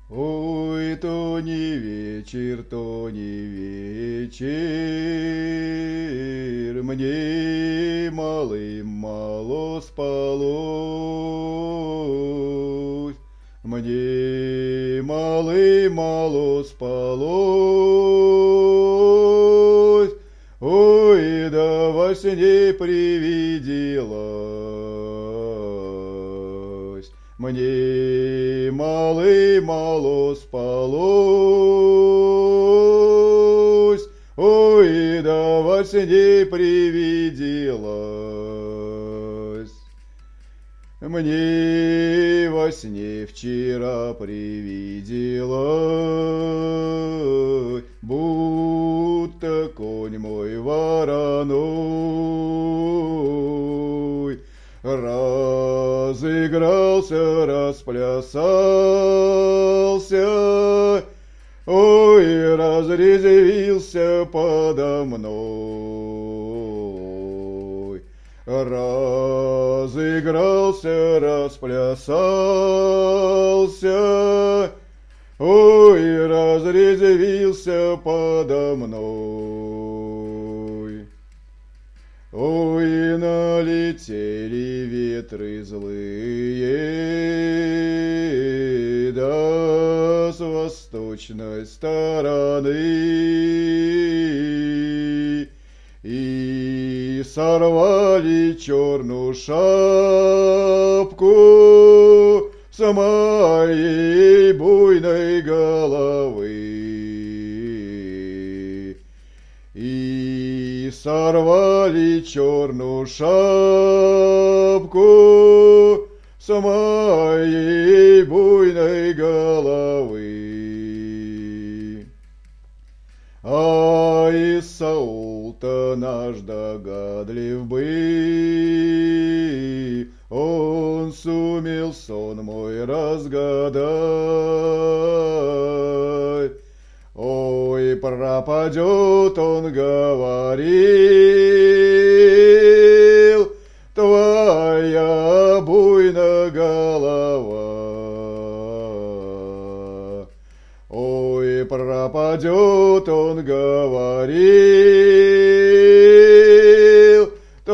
Ой, то не вечер, мне малым мало спалось, мне малым мало спалось, ой, да во сне привиделось, мне малым мало спалось, ой, да во сне привиделось. Мне во сне вчера привиделось, будто конь мой вороной разыгрался, расплясался, ой, разрезвился подо мной. Разыгрался, расплясался, ой, разрезвился подо мной. Ой, налетели ветры злые, да с восточной стороны, и сорвали черную шапку с моей буйной головы. И сорвали черную шапку с моей буйной головы. А Исаул-то наш догадлив был, он сумел сон мой разгадать. Ой, пропадет, он говорил, твоя буйная голова. Ой, пропадет, он говорил,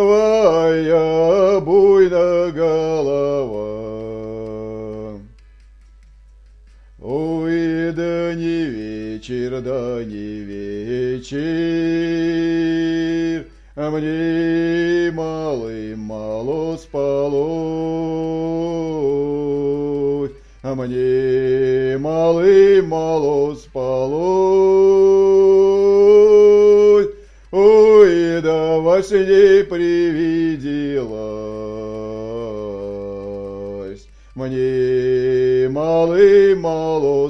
твоя буйная голова. Ой, да не вечер, да не вечер, а мне малым мало спалось, а мне малым мало спалось, ой, да во сне привиделось, мне малым мало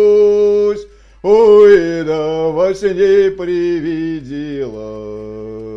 спалось, ой, да во сне привиделось.